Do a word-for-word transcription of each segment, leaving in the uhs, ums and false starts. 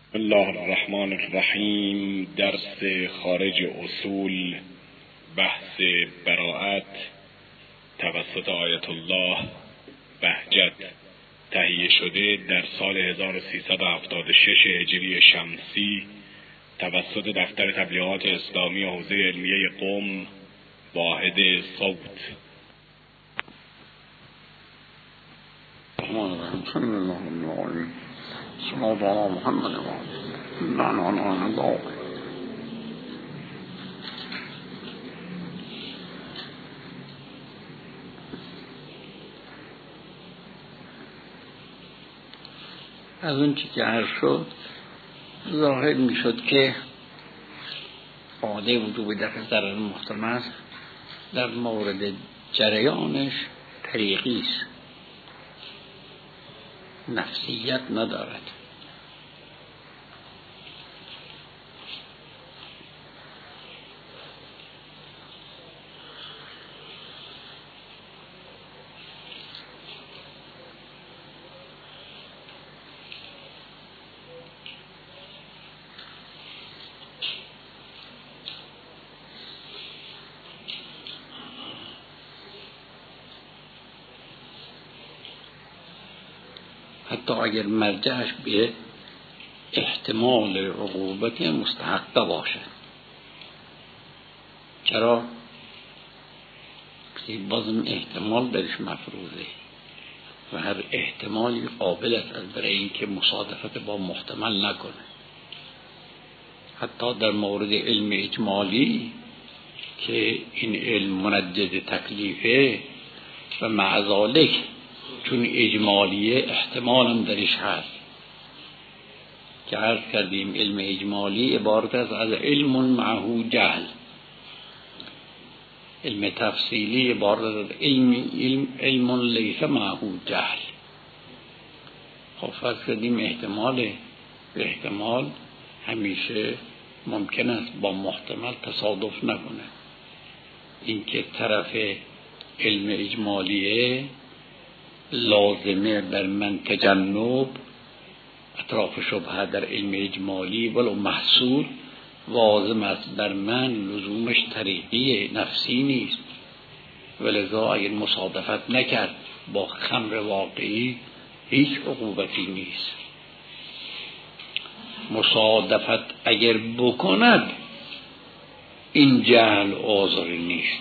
بسم الله الرحمن الرحیم. درس خارج اصول، بحث براءت توسط آیت الله بهجت تهیه شده در سال هزار و سیصد و هفتاد و شش هجری شمسی توسط دفتر تبلیغات اسلامی حوزه علمیه قم، واحد صوت. الرحمن الرحیم. صلی الله علیه و آله صلوات علی محمد و آله. از اون چی که عرض شد ظاهر می شد که قاعده وجوب دفع ضرر محتمل در مورد جریانش طریقی است، نفسیت ندارد. حتی اگر مرجعش به احتمال عقوبت مستحقه باشد. چرا؟ بازم احتمال درش مفروضه و هر احتمالی قابل است برای اینکه مصادفت با محتمل نکنه. حتی در مورد علم اجمالی که این علم منجز تکلیفه و مع ذالک چون اجمالیه احتمال هم درش هست که عرض کردیم علم اجمالی عبارت است از علم معه جهل، علم تفصیلی عبارت از علم علم, علم لیس معه جهل. خب فرض کردیم احتمال به احتمال همیشه ممکن است با محتمل تصادف نکنه. این که طرف علم اجمالیه لازمه بر من تجنب اطراف شبهه در علم اجمالی ولو محصول لازم است بر من لزومش طریقی نفسی نیست، ولذا اگر مصادفت نکرد با خمر واقعی هیچ عقوبتی نیست. مصادفت اگر بکند این جهل عذری نیست.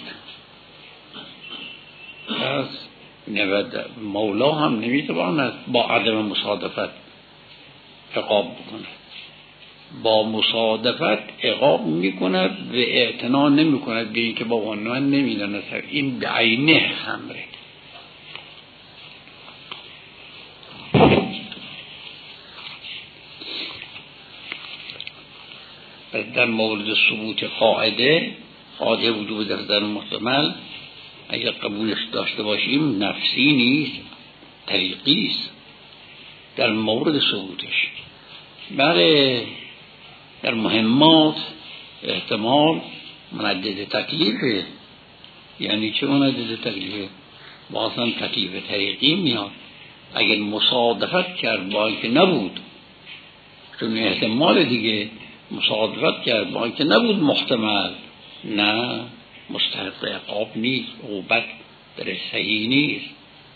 پس مولا هم نمیتواند با عدم مصادفت عقاب بکند، با مصادفت عقاب میکند و اعتنا نمیکند به اینکه با عنوان نمیداند این به عینه خمره. در مورد ثبوت قاعده قاعده وجوب در ضرر محتمل اگر قبولش داشته باشیم نفسی نیست، طریقی است در مورد ثبوتش. برای در مهمات احتمال منجز تکلیفه. یعنی چه منجز تکلیفه؟ بازم تکلیف طریقی میاد اگر مصادفت کرد با اینکه نبود، چون احتمال دیگه مصادفت کرد با اینکه نبود محتمل، نه مستحق عقاب نیست، عقوبت در صحیح نیست.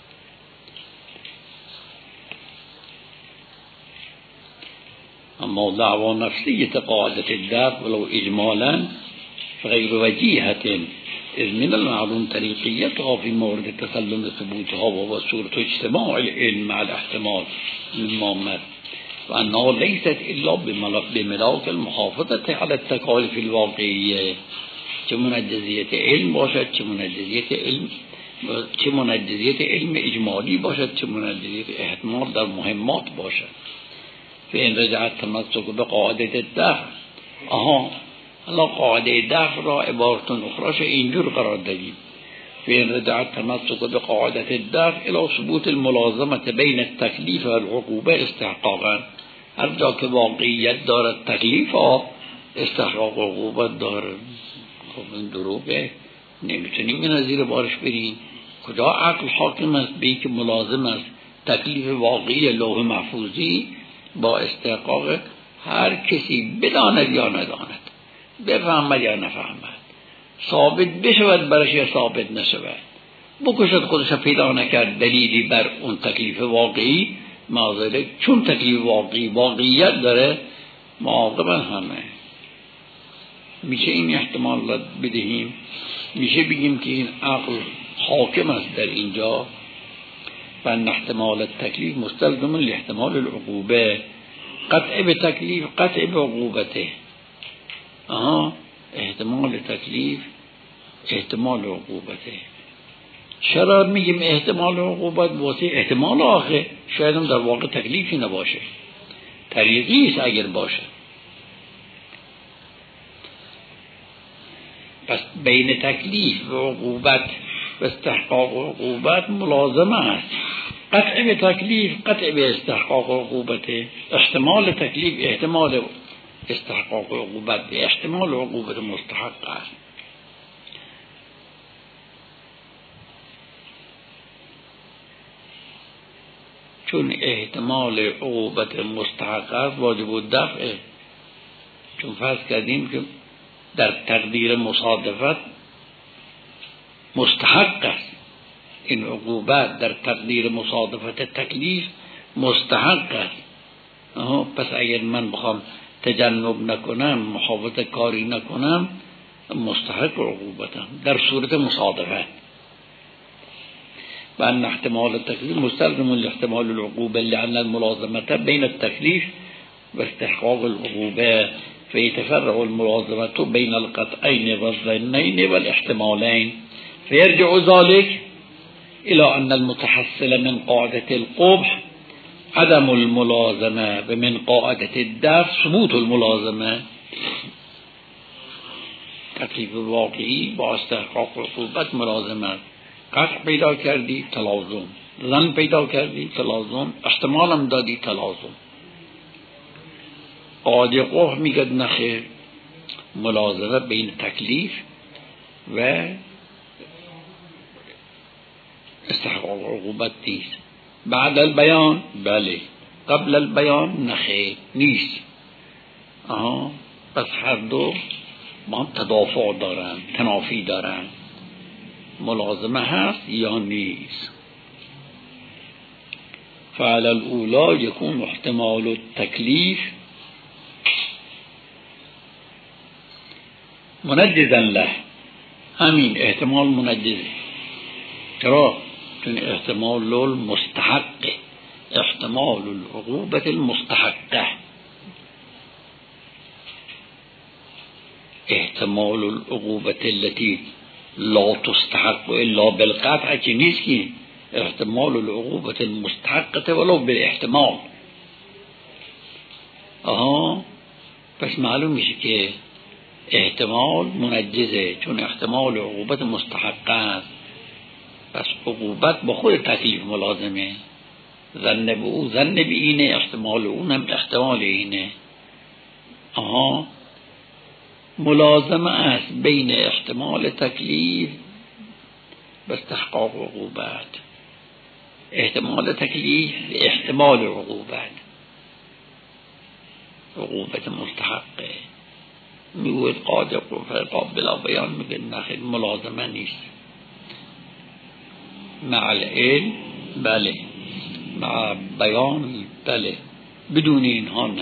اما دعوا نفسیت قاعدت الدفع ولو اجمالا غیر وجیهت اذ من المعلوم طریقیتها فی مورد تسلم ثبوتها و صورت اجتماع العلم مع الاحتمال المامر و انها لیست الا بملاک المحافظت على التکالف الواقعیه. چه منجزیت علم باشد، چه منجزیت علم چه منجزیت علم اجمالی باشد، چه منجزیت احتمال در مهمات باشد. فإن رجعت تمسک به قاعده الدفع. آها حالا قاعده دفع را عبارت اخراش اینجور قرار دادیم. فإن رجعت تمسک به قاعده الدفع الى ثبوت الملازمه بین التکلیف و العقوبه استحقاقا. هر جا که واقعیت دارد تکلیف ها استحقاق عقوبت دارد. خب این دروغه، نمیتونیم این نظیر بارش بریم. کجا عقل حاکم است به این که ملازم است تکلیف واقعی لوح محفوظی با استحقاق هر کسی بداند یا نداند، بفهمد یا نفهمد، ثابت بشود برش یا ثابت نشود، بکشد خودش پیدا نکرد دلیلی بر اون تکلیف واقعی، معذره چون تکلیف واقعی واقعیت داره معاقبا همه. میشه این احتمال را بدهیم، میشه بگیم که این عقل حاکم است در اینجا و احتمال تکلیف مستلزم لاحتمال العقوبه، قطع به تکلیف قطع به عقوبته. آها، احتمال تکلیف احتمال عقوبته. چرا میگیم احتمال عقوبت؟ واسه احتمال آخه شاید هم در واقع تکلیفی نباشه، طریقی است اگر باشه. پس بین تکلیف و عقوبت و استحقاق و عقوبت ملازمه است. قطع به تکلیف قطع به استحقاق و عقوبته، احتمال تکلیف احتمال استحقاق و عقوبت به احتمال عقوبت مستحق است. چون احتمال عقوبت مستحق است واجب الدفع، چون فرض کردیم که در تقدیر مصادفت مستحق است، این عقوبت در تقدیر مصادفت تکلیف مستحق است. آها، پس اگر من بخوام تجنب نکنم، محافظت کاری نکنم، مستحق عقوبتم در صورت مصادفت. و ان احتمال التکلیف مستلزم لاحتمال العقوبه لان الملازمه بین التکلیف و استحقاق العقوبه فيتفرع الملازمه بين القطعين والظنين والاحتمالين فيرجع ذلك الى ان المتحصل من قاعده القبح عدم الملازمه و من قاعده الدفع ثبوت الملازمه. تکلیف واقعی با استحقاق عقوبت ملازمه، قطع پیدا کردی تلازم، ظن پیدا کردی تلازم، احتمال هم دادی تلازم. قاعده قبح میگه نخیر، ملازمه بین تکلیف و استحقاق عقوبت نیست. بعد البیان بله، قبل البیان نخیر نیست. آها، پس هر دو با تدافع دارن، تنافی دارن. ملازمه هست یا نیست. فعلى الاولی یکون احتمال التکلیف منجزا له، همین احتمال منجزه. چرا؟ چون احتمال المستحق، احتمال العقوبة المستحقه، احتمال العقوبة التي لا تستحق الا بالقطع که نیست، که احتمال العقوبة المستحقه ولو بالاحتمال. آها، پس معلوم میشه که احتمال منجزه، چون احتمال عقوبت مستحقه است. پس عقوبت با خود تکلیف ملازمه، ظن به او ظن به اینه، احتمال اونم احتمال اینه. آها، ملازمه است بین احتمال تکلیف و استحقاق عقوبت، احتمال تکلیف احتمال عقوبت، عقوبت مستحقه. میگوید قاعده قبح بلا بیان، میگه نخیر ملازمه نیست. مع العلم بله، مع بیان بله، بدون اینها نه.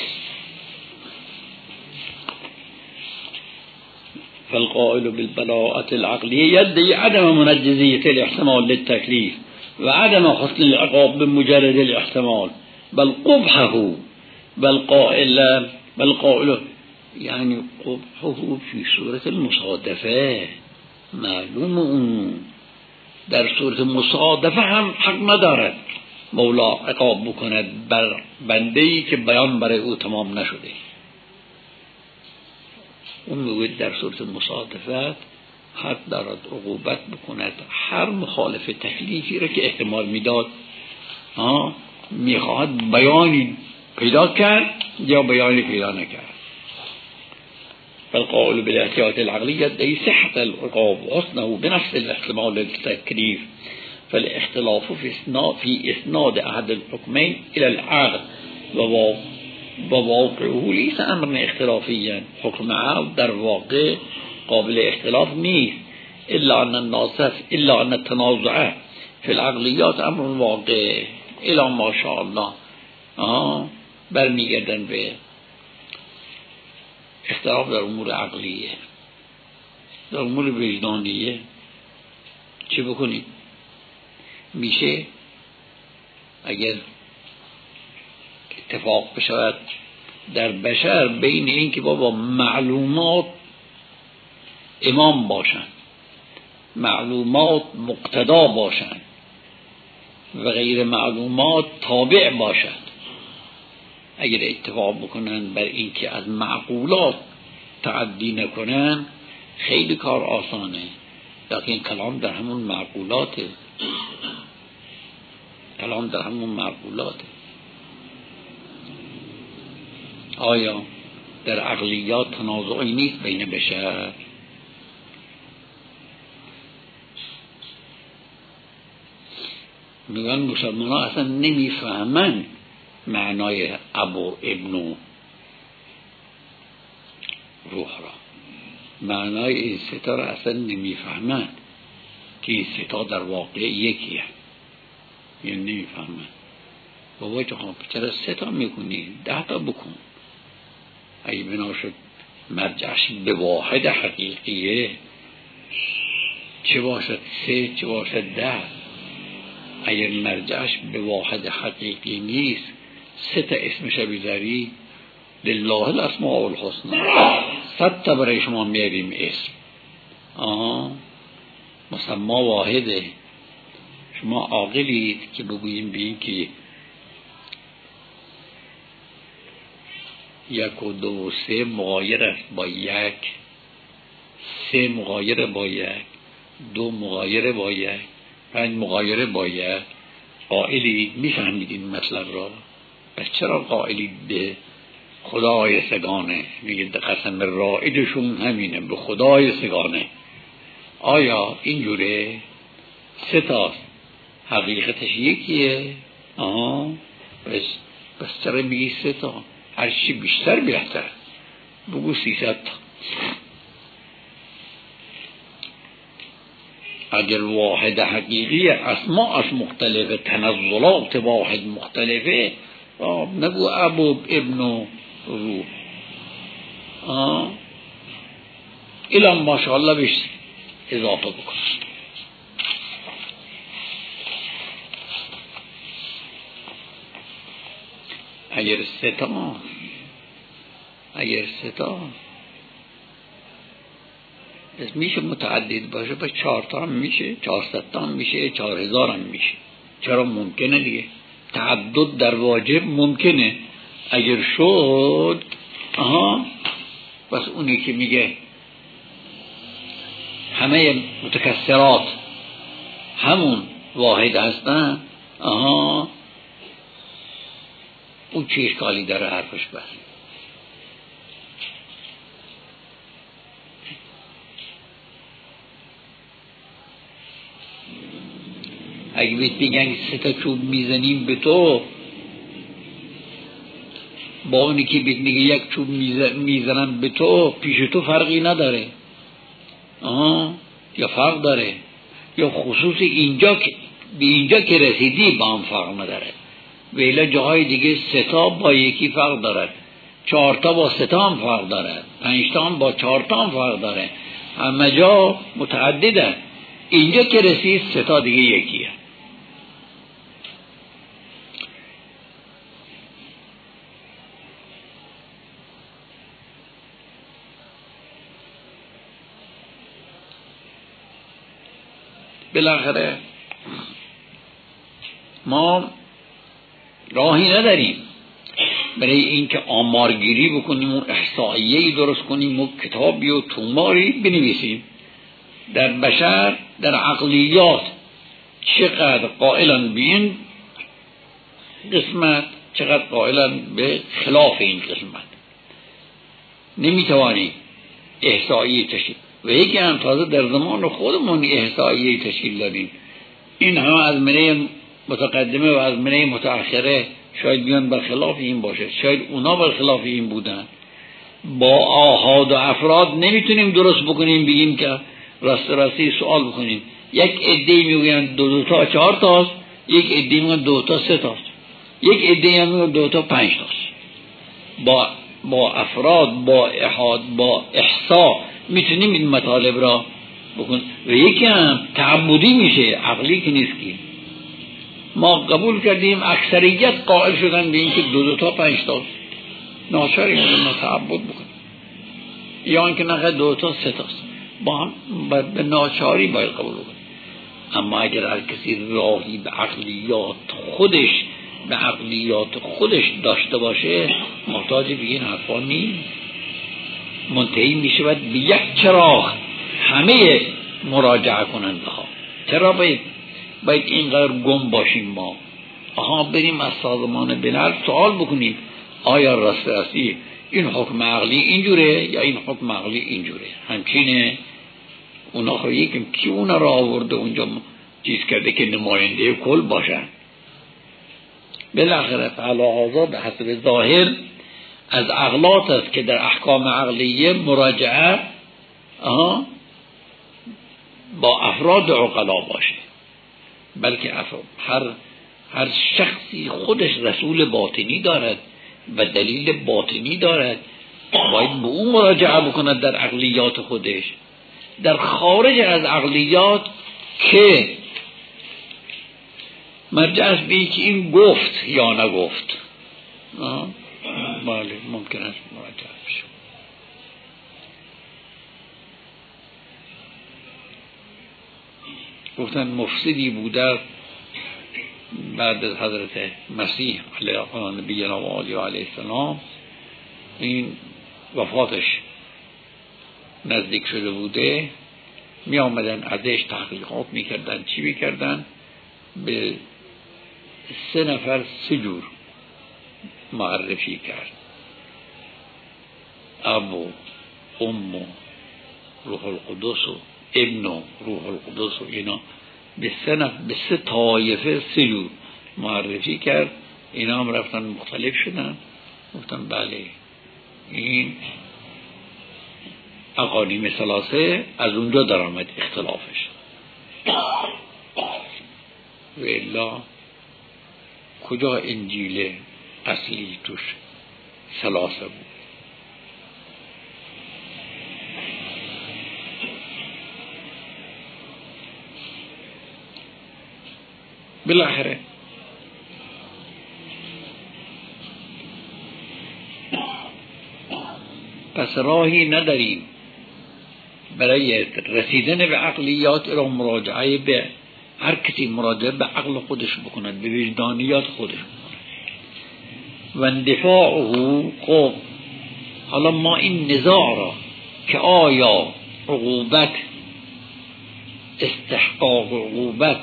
فالقائل بالبراءة العقلية يدعي عدم منجزية الاحتمال للتكليف وعدم حسن العقاب بمجرد الاحتمال، بل قبحه، بل قائل بل قائل يعني قبحه في صورة المصادفة. معلوم اون در صورت مصادفه هم حق ندارد مولا عقاب بکند بر بنده‌ای که بیان برای او تمام نشده. اون میگوید در صورت مصادفت حق دارد عقوبت بکند هر مخالف تکلیفی را که احتمال میداد، ها میخواهد بیانی پیدا کرد یا بیانی پیدا نکرد. فالقائل بالاحتیاط العقلية يدعي صحة العقاب وحسنه بنفس الاحتمال للتكليف، فالاختلاف في اسناد في اسناد احد الحكمين الى العقل با واقعه لیس امر اختلافی، حکم عقل در واقع قابل اختلاف نیست، الا ان الناس الا ان التنازع فی العقلیات امر واقع الا ماشاءالله. آه برمیگردن به اختلاف در امور عقلیه. در امور وجدانیه چی بکنید؟ میشه اگر اتفاق بشود در بشر بین این که بابا معلومات امام باشن، معلومات مقتدا باشن و غیر معلومات تابع باشد، اگر اتفاق بکنن بر این که از معقولات تعدی نکنن خیلی کار آسانه، لیکن کلام در همون معقولاته، کلام در همون معقولاته. آیا در عقلیات تنازعی نیست بین بشر؟ میگن مسلمان ها اصلا نمیفهمن معنای ابو ابن و روح را، معنای این ستا را اصلا نمیفهمن که این ستا در واقع یکیه، یعنی نمیفهمن. بابا جان چرا ستا میکنی؟ ده تا بکن. اگه بنا شد مرجعش به واحد حقیقیه، چه باشد سه چه باشد ده. اگر مرجعش به واحد حقیقی نیست سه تا اسمش بیزاری لله الاسماء الحسنی، صد تا برای شما میاریم اسم. آها مسما واحده. شما عاقلید که بگوییم به این که یک و دو و سه مغایر است با یک، سه مغایر با یک، دو مغایر با یک، پنج مغایر با یک. قائلید؟ میفهمید این مطلب را؟ پس چرا قائلید به خدای سگانه؟ میگه قسم رائجشون همینه، به خدای سگانه. آیا اینجوره؟ سه تاست، حقیقتش یکیه. آها پس پس چرا میگی سه تا؟ هر چی بیشتر بهتر، بگو سیصد تا. اگر واحد حقیقی اسماءش مختلفه، تنزلات واحد مختلفه، نگو ابو ابن و روح. آه الان ماشاءالله بهش اضافه بکن. اگر ستا اگر ستا پس میشه متعدد باشه، پس چهار تا هم میشه، چهارصد تا هم میشه، چهار هزار هم میشه. چرا ممکنه دیگه؟ تعدد در واجب ممکنه. اگر شد آها پس اونی که میگه همه متکسرات همون واحد هستن، آها اون چه اشکالی داره حرفش؟ بس اگه بیت بگن سه تا چوب میزنیم به تو، با اونی که بیت میگه یک چوب میزنن به تو، پیش تو فرقی نداره. آه یا فرق داره، یا خصوص اینجا که به اینجا که رسیدی با هم فرق نداره. ویلا جاهای دیگه سه تا با یکی فرق داره، چهار تا با سه تا هم فرق داره، پنج تا هم با چهار تا هم فرق داره، همه جا متعدده. اینجا که رسید سه تا دیگه یکیه. بالاخره ما راهی نداریم برای اینکه آمارگیری بکنیم و احصائیه‌ای درست کنیم و کتابی و توماری بنویسیم. در بشر در عقلیات چقدر قائلن به این قسمت، چقدر قائلن به خلاف این قسمت. نمیتوانیم احصائیه تشکیل و یکی هم تازه در زمان خودمون احصائیه تشکیل دادیم. این همه از منه متقدمه و از منه متأخره شاید بیان برخلاف این باشه، شاید اونا برخلاف این بودن. با آحاد و افراد نمیتونیم درست بکنیم بگیم که راست راستی سوال بکنیم. یک عده میگن دو دو تا چهار تاست، یک عده میگن دو تا سه تاست، یک عده میگن دو تا پنج تاست. با با افراد، با احاد، با احصا میتونیم این مطالب را بکن. و یکی هم تعبدی میشه، عقلی که نیست. که ما قبول کردیم اکثریت قائل شدن به اینکه دو دو تا پنج تا ناچاری ما تعبد بکنیم، یا اینکه نه دو تا سه تاست، با هم به ناچاری باید قبول بکنیم. اما اگر هر کسی راهی به عقلیات خودش به عقلیات خودش داشته باشه محتاج به این حرفا نیست. منتهی میشه باید به یک چراغ همه مراجعه کننده ها. چرا باید باید اینقدر گم باشیم ما؟ آها بریم از سازمان بلد سوال بکنیم آیا راست راستی این حکم عقلی اینجوره یا این حکم عقلی اینجوره؟ همچینه اونا خواهی یکم کی اونا را آورده اونجا چیز کرده که نماینده کل باشن؟ بالاخره فعلا به حسب ظاهر از عقلات است که در احکام عقلیه مراجعه آها با افراد عقلا باشه، بلکه هر هر شخصی خودش رسول باطنی دارد و دلیل باطنی دارد، باید به اون مراجعه بکند در عقلیات خودش. در خارج از عقلیات که مرجع است به اینکه این گفت یا نگفت، بله ممکن است مراجعه بشه. گفتن مفسدی بوده بعد از حضرت مسیح علیه نبینا و آله و علیه السلام، این وفاتش نزدیک شده بوده، می آمدن ازش تحقیقات می کردن. چی می کردن؟ به سه نفر سه جور معرفی کرد: ابو، ام و روح القدس و ابن و روح القدس و اینا به سه نفر به سه طایفه سه جور معرفی کرد. اینا هم رفتن مختلف شدن، گفتن بله این اقانیم ثلاثه از اونجا در آمد اختلافش. و الا کجا انجیل اصلی توش ثلاثه بود؟ بالاخره پس راهی نداریم برای رسیدن به عقلیات را مراجعه به هر کسی مراجعه به عقل خودش بکند، به وجدانیات خودش بکند. و اندفاعه خب حالا ما این نزاع را که آیا عقوبت استحقاق عقوبت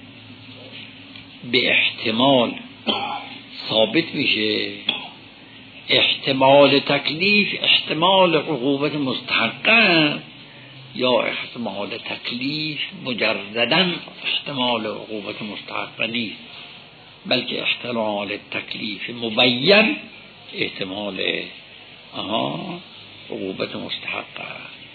به احتمال ثابت میشه، احتمال تکلیف احتمال عقوبت مستحقه، یا احتمال تکلیف مجرداً احتمال عقوبت مستحقه نیست، بلکه احتمال تکلیف مبین احتمال آها عقوبت مستحقه.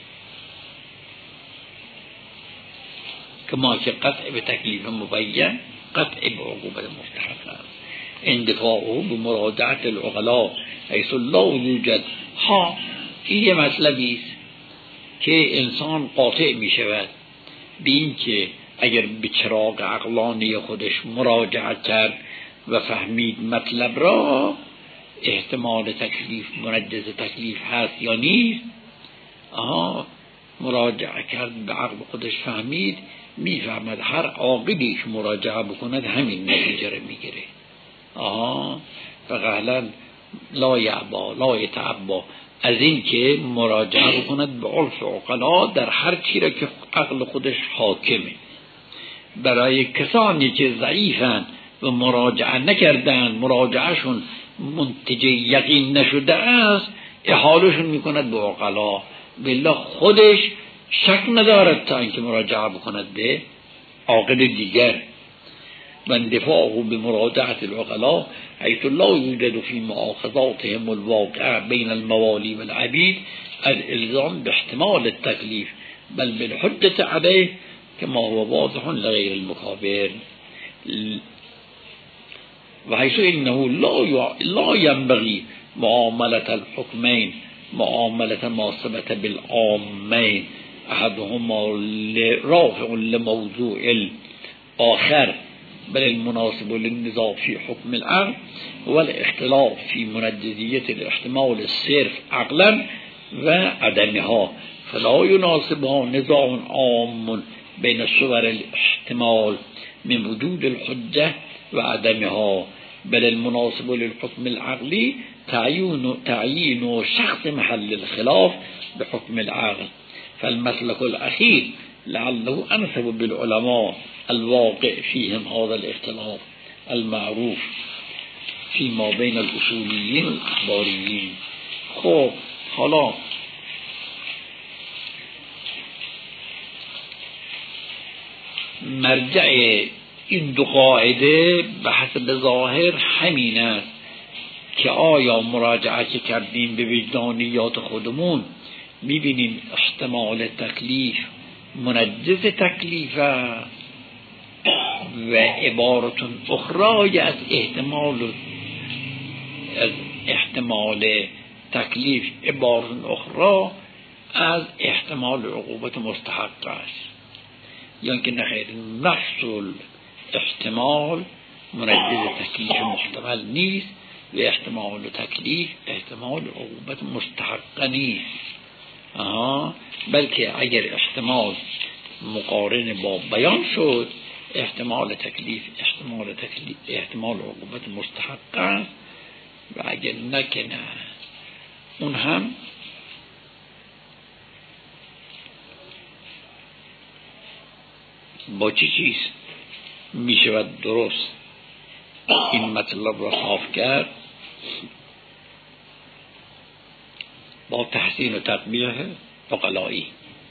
کما که قطع به تکلیف مبین قطع به عقوبت مستحقه. اندفاعه به مراجعت العقلاء حیث لا یوجد. ها این یه مطلبی است که انسان قاطع می شود به این که اگر به چراغ عقلانی خودش مراجعت کرد و فهمید مطلب را، احتمال تکلیف منجز تکلیف هست یا نیست، آها مراجعه کرد به عقل خودش فهمید، میفهمد هر عاقلی که مراجعه بکند همین نتیجه را میگیره. آها فقهلا لا یعبا لا یتعبا از این که مراجعه بکند به عرف عقلا در هر چیزی که عقل خودش حاکمه. برای کسانی که ضعیفن و مراجعه نکردن، مراجعهشون منتج یقین نشده است، احالشون میکند به عقلا، بالله خودش شک ندارد تا اینکه مراجعه بکند به عاقل دیگر. و اندفاعه بمراجعة العقلاء حيث لا يوجد في مؤاخذاتهم الواقع بين الموالي والعبيد الالزام باحتمال التكليف بل بالحجة عليه كما هو واضح لغير المكابر، وحيث إنه لا ينبغي معاملة الحكمين معاملة ما ثبت بالعامين أحدهما رافع لموضوع الآخر بل المناسب للنزاع في حكم العقل والاختلاف في منجزية الاحتمال الصرف عقلا وعدمها، فلا يناسبها نزاع عام بين صور الاحتمال من وجود الحجة وعدمها، بل المناسب للحكم العقلي تعيين تعيين شخص محل الخلاف بحكم العقل. فالمسلك الأخير لعله أنسب بالعلماء الواقع فيهم هذا الاختلاف المعروف فيما بين الأصوليين والأخباريين. خب حالا مرجع این دو قاعده به حسب ظاهر همین است که آیا مراجعه که کردیم به وجدانیات خودمون میبینیم احتمال تکلیف منجز تکلیف و عبارتون اخرای از احتمال از احتمال تکلیف عبارتون اخرى از احتمال عقوبت مستحق است، یا که نخیر نفس احتمال منجز تکلیف محتمل نیست و احتمال تکلیف احتمال عقوبت مستحق نیست. آها، بلکه اگر احتمال مقارن با بیان شد احتمال تکلیف احتمال تکلیف احتمال عقوبت مستحق است و اگر نکنه اون هم با چی چیز می شود درست این مطلب را صاف کرد؟ با تحسین و تطبیق عقلایی.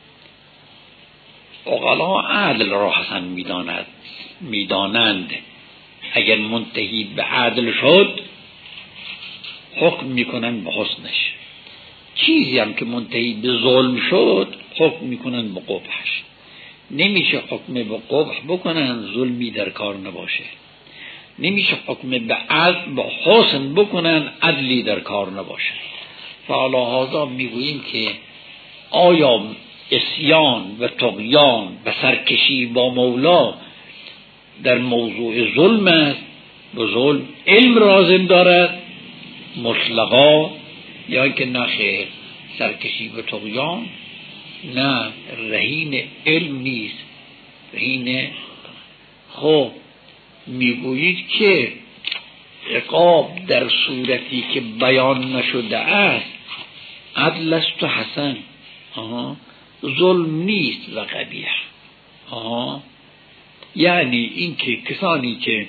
عقلا عدل را حسن میداند میدانند اگر منتهی به عدل شد حکم میکنن به حسنش، چیزی هم که منتهی به ظلم شد حکم میکنن به قبحش. نمیشه حکم به قبح بکنن ظلمی در کار نباشه، نمیشه حکم به عدل به حسن بکنن عدلی در کار نباشه. فعلا هذا میگوییم که آیا عصیان و طغیان و سرکشی با مولا در موضوع ظلم است و ظلم علم لازم دارد مطلقا، یا که نخیر سرکشی و طغیان نه رهین علم نیست رهین. خب میگویید که عقاب در صورتی که بیان نشده است عدل است و حسن، آها، ظلم نیست و قبیح. آها، یعنی این که کسانی که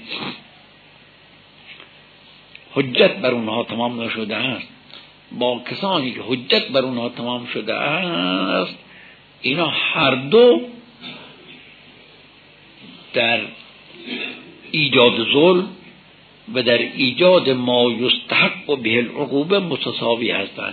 حجت بر اونها تمام نشده است با کسانی که حجت بر اونها تمام شده است اینا هر دو در ایجاد ظلم و در ایجاد ما یستحق به العقوبه متساوی هستند.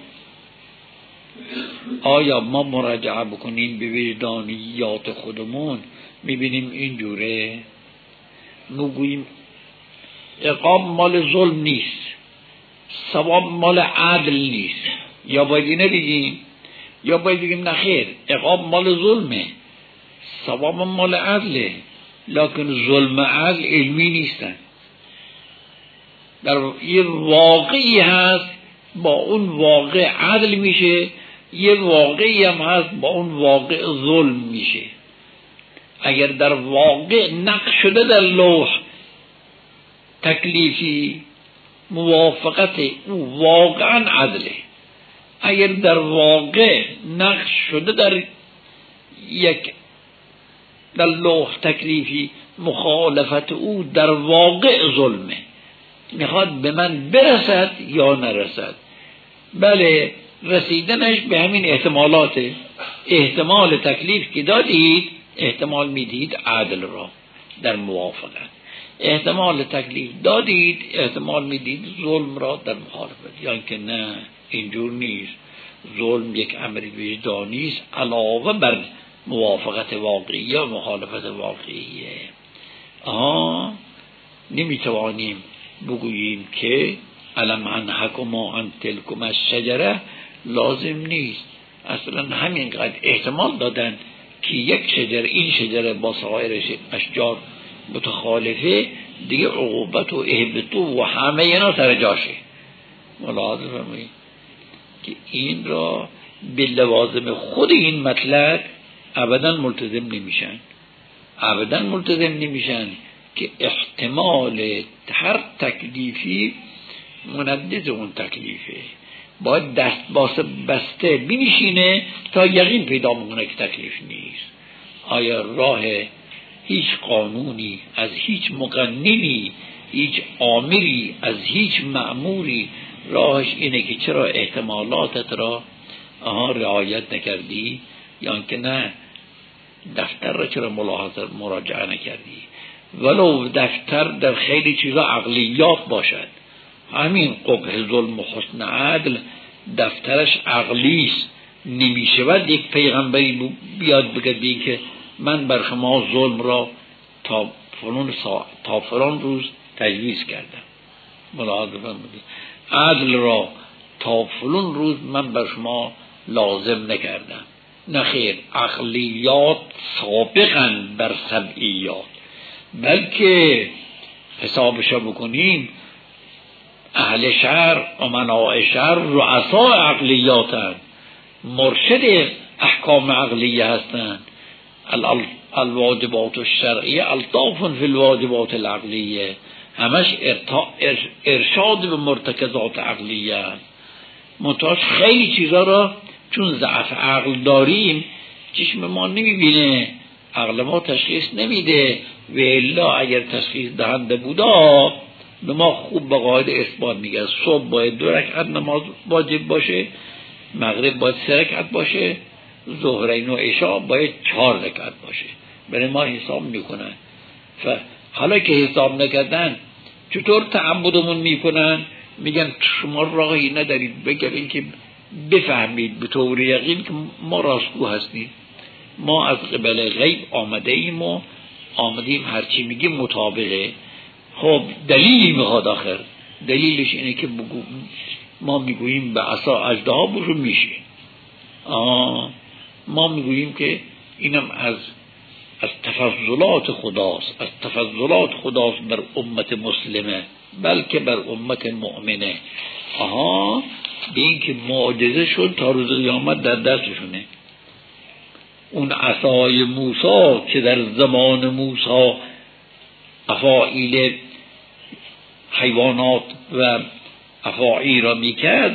آیا ما مراجعه بکنیم به وجدانیات خودمون میبینیم اینجوره؟ میگوییم عقاب مال ظلم نیست، ثواب مال عدل نیست، یا باید اینه بگیم یا باید بگیم نخیر عقاب مال ظلمه ثواب مال عدله، لکن ظلم عدل علمی نیستن. در یه واقعی هست با اون واقع عدل میشه، یه واقعی هم هست با اون واقع ظلم میشه. اگر در واقع نقش شده در لوح تکلیفی موافقت او واقعا عدله، اگر در واقع نقش شده در یک در لوح تکلیفی مخالفت او در واقع ظلمه، میخواد به من برسد یا نرسد. بله رسیدنش به همین احتمالاته. احتمال تکلیف که دادید احتمال میدید عدل را، در موافقت. احتمال تکلیف دادید، احتمال میدید ظلم را در مخالفت، یا که نه اینجور نیست، ظلم یک امر وجدانی است علاوه بر موافقت واقعی یا مخالفت واقعیه. آها نمیتوانیم بگوییم که علم انحکما ان تلکما الشجره لازم نیست، اصلا همینقدر احتمال دادن که یک شجره این شجره با سایر اشجار متخالفه دیگه عقوبت و اهبطو و همه اینا سر جاشه. ملاحظه فرمایید که این را به لوازم خود این مطلب ابدا ملتزم نمیشن، ابدا ملتزم نمیشن که احتمال هر تکلیفی مندد اون تکلیفه، باید دست باس بسته بنشینه تا یقین پیدا میکنه که تکلیف نیست. آیا راه هیچ قانونی از هیچ مقننی، هیچ آمری از هیچ مأموری راهش اینه که چرا احتمالاتت را آها رعایت نکردی، یا که نه دفتر را چرا ملاحظه مراجعه نکردی، ولو دفتر در خیلی چیزا عقلیات باشد. همین قبح ظلم و حسن عدل دفترش عقلیست، نمیشود یک پیغمبری بیاد بگه که من بر شما ظلم را تا فلان سا... تا فلان روز تجویز کردم، ملاحظه فرمودید، عدل را تا فلان روز من بر شما لازم نکردم. نه خیر، عقلیات سابقاً بر سبعیات، بلکه حسابش بکنیم اهل شهر امناء شهر رؤساء عقلیاتن، مرشد احکام عقلیه هستند. الواجبات الشرعیه الطاف فی الواجبات العقلیه، همش ارشاد به مرتکزات عقلیه. منتها خیلی چیزا را چون ضعف عقل داریم چشم ما نمیبینه، عقل ما تشخیص نمیده، و الا اگر تشخیص دهنده بودا به ما خوب به قاعده اثبات میگه صبح باید دو رکعت نماز واجب باشه، مغرب باید سه رکعت باشه، ظهرین و عشاء باید چهار رکعت باشه. برای ما حساب میکنن. حالا که حساب نکردن چطور تعبدمون میکنن؟ میگن شما راهی ندارید بگید که بفهمید به طور یقین که ما راستگو هستیم، ما از قبل غیب آمده ایم و آمدیم هرچی میگیم مطابقه. خب دلیلی میخواد آخر، دلیلش اینه که بگو ما میگوییم به عصا اژدها بشو میشه، آه ما میگوییم که اینم از از تفضلات خداست، از تفضلات خداست بر امت مسلمه، بلکه بر امت مؤمنه. آها به این که معجزه شد تا روز قیامت در دستشونه. اون عصای موسی که در زمان موسی افاعیل حیوانات و افاعی را میکرد،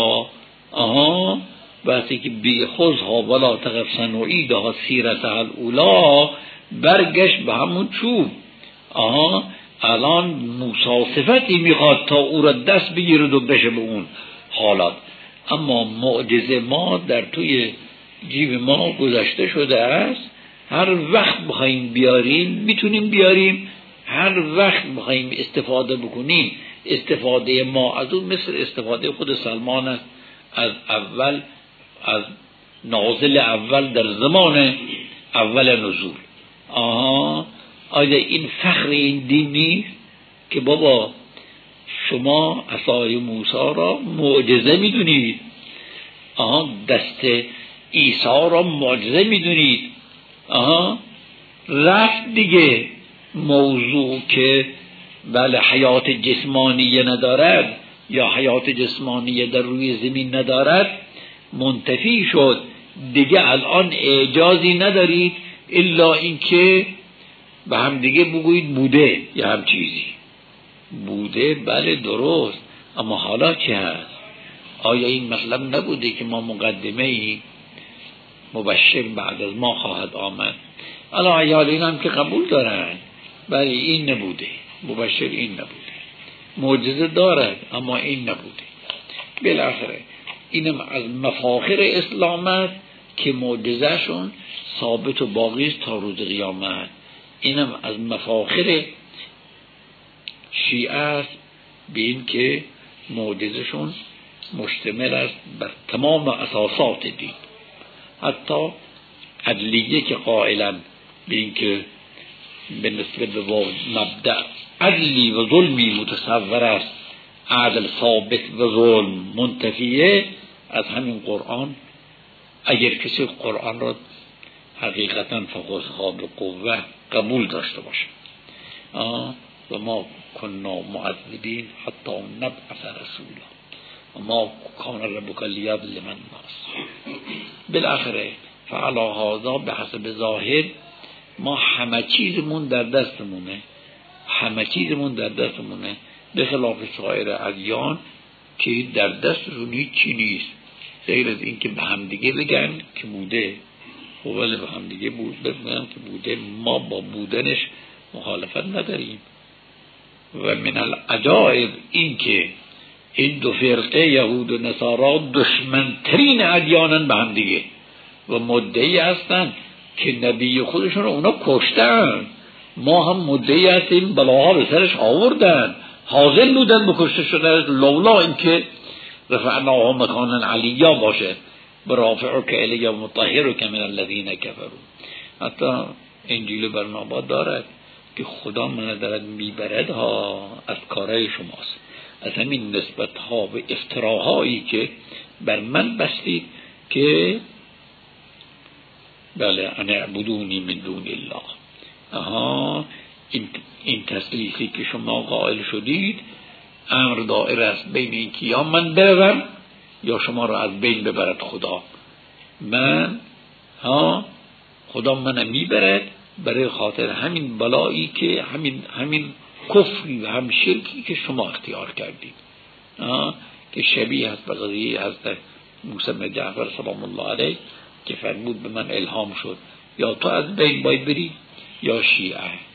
آها وقتی که بی خوزها ولا تقف سنوعیدها سیرتها الاولا برگشت به همون چوب. آها الان موسی صفتی میخواد تا او را دست بگیرد و بشه به اون حالات، اما معجزه ما در توی جیب ما گذاشته شده است، هر وقت بخوایم بیاریم میتونیم بیاریم، هر وقت بخوایم استفاده بکنیم استفاده ما از اون مثل استفاده خود سلمان است از اول، از نازل اول در زمان اول نزول. آها آیا این فخر این دین نیست که بابا شما عصای موسی را معجزه میدونید، آها دست عیسی را معجزه میدونید، آها رفت دیگه موضوع که بله حیات جسمانیه ندارد یا حیات جسمانیه در روی زمین ندارد منتفی شد دیگه. الان اعجازی ندارید الا اینکه به هم دیگه بگویید بوده یا هم چیزی بوده. بله درست، اما حالا چه هست؟ آیا این مطلب نبوده که ما مقدمه ای مبشر بعد از ما خواهد آمد؟ الان ایال این هم که قبول دارن، بله این نبوده، مبشر این نبوده، معجزه دارد اما این نبوده. بالاخره اینم از مفاخر اسلامت که معجزهشون ثابت و باقی است تا روز قیامت. اینم از مفاخر شیعه است به این که معجزشون مشتمل است بر تمام اساسات دین. حتی عدلیه که قائلا به این که به نسبت به مبدأ عدلی و ظلمی متصور است، عدل ثابت و ظلم منتفیه، از همین قرآن اگر کسی قرآن را حقیقتا فقهها به قوه قبول داشته باشه و ما کننا معذبین حتی نبعث رسولا و ما کان ربک لیظلم الناس. بالاخره فعلا هذا به حسب ظاهر ما همه چیزمون در دستمونه، همه چیزمون در دستمونه، به خلاف سایر ادیان که در دستشون هیچی نیست غیر از این که به هم دیگه بگن که بوده، ولی به هم دیگه بود بگن که بوده، ما با بودنش مخالفت نداریم. و من العجائب این که این دو فرقه یهود و نصارا دشمنترین ادیانن به هم دیگه و مدعی هستن که نبی خودشون رو اونا کشتن، ما هم مدعی هستیم بلاها به سرش آوردن، حاضر بودن بکشته شده لولا اینکه رفعناه مکانا علیا باشه برافعک الی و مطهرک من الذین کفروا. حتی انجیل برنابا دارد که خدا من دارد میبرد ها از کارهای شماست، از همین نسبت ها و افتراهایی که بر من بستید که بله انا اعبدونی من دون الله. آها این, این تسلیسی که شما قائل شدید امر دائر است بین این که یا من بروم یا شما را از بین ببرد خدا. من ها خدا منم میبرد برای خاطر همین بلایی که همین همین کفری و هم شرکی که شما اختیار کردید، که شبیه است به قضیه حضرت موسی بن جعفر سلام الله علیه که فرمود به من الهام شد یا تو از بین باید بری یا شیعه.